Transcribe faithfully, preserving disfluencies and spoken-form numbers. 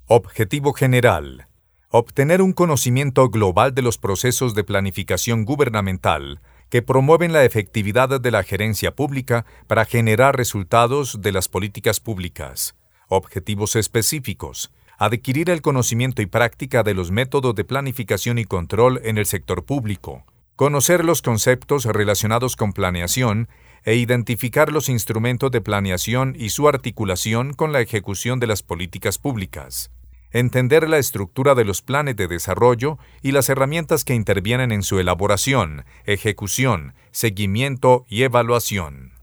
Objetivo general. Obtener un conocimiento global de los procesos de planificación gubernamental que promueven la efectividad de la gerencia pública para generar resultados de las políticas públicas. Objetivos específicos. Adquirir el conocimiento y práctica de los métodos de planificación y control en el sector público. Conocer los conceptos relacionados con planeación e identificar los instrumentos de planeación y su articulación con la ejecución de las políticas públicas. Entender la estructura de los planes de desarrollo y las herramientas que intervienen en su elaboración, ejecución, seguimiento y evaluación.